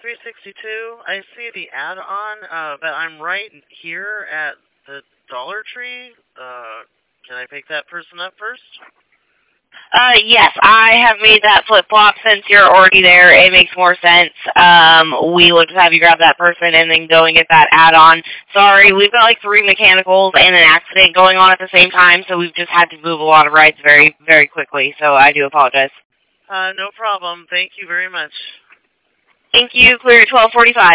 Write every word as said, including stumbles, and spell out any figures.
three sixty-two. I see the add-on, uh, but I'm right here at the Dollar Tree. Uh, can I pick that person up first? Uh, yes, I have made that flip-flop since you're already there. It makes more sense. Um, we will just have you grab that person and then go and get that add-on. Sorry, we've got like three mechanicals and an accident going on at the same time, so we've just had to move a lot of rides very, very quickly, so I do apologize. Uh, no problem. Thank you very much. Thank you. Clear at twelve forty-five.